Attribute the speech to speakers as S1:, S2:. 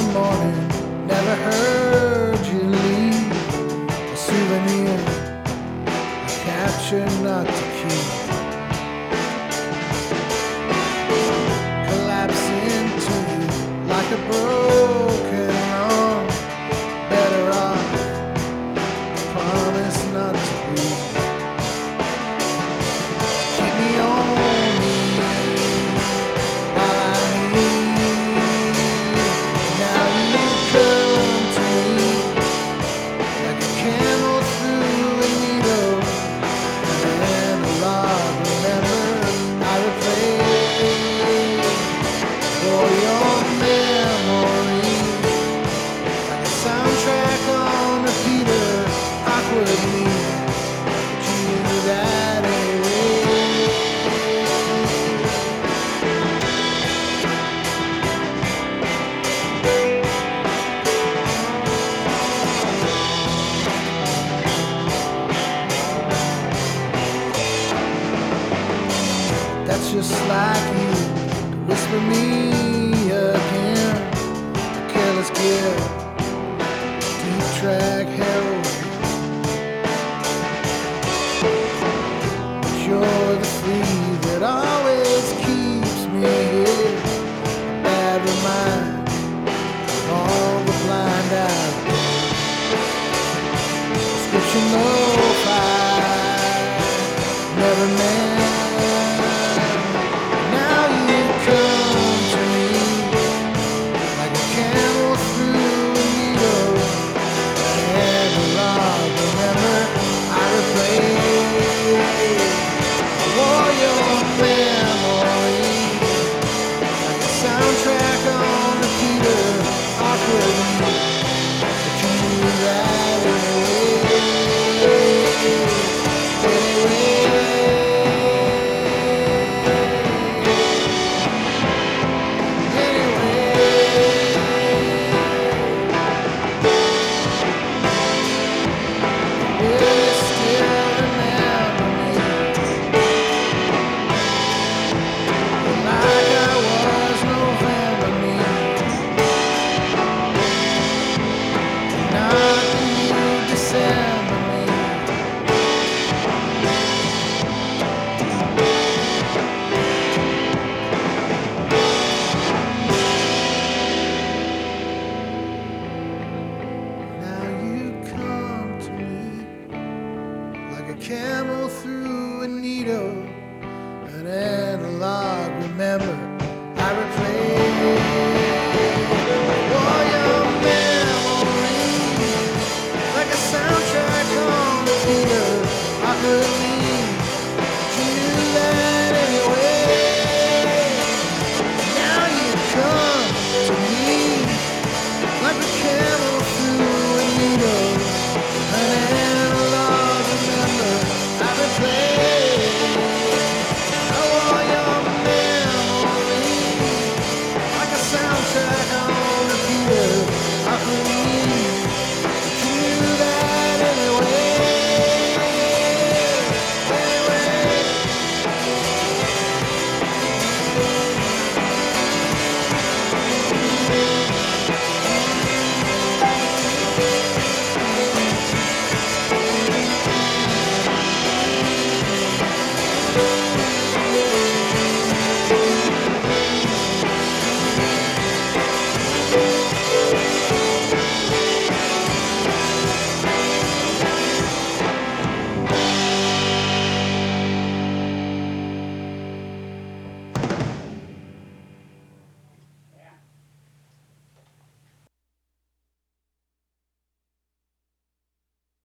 S1: morning, never heard you leave. A souvenir I captured not to keep. Collapse into you like a broken arm. Better off, promise not to breathe. Keep me on me while I need. Now you come to me like a camel through a needle. And a lot, remember, I replay for your memory like a soundtrack on repeater, awkwardly. But you knew that anyway. That's just like you to whisper me again. A careless gift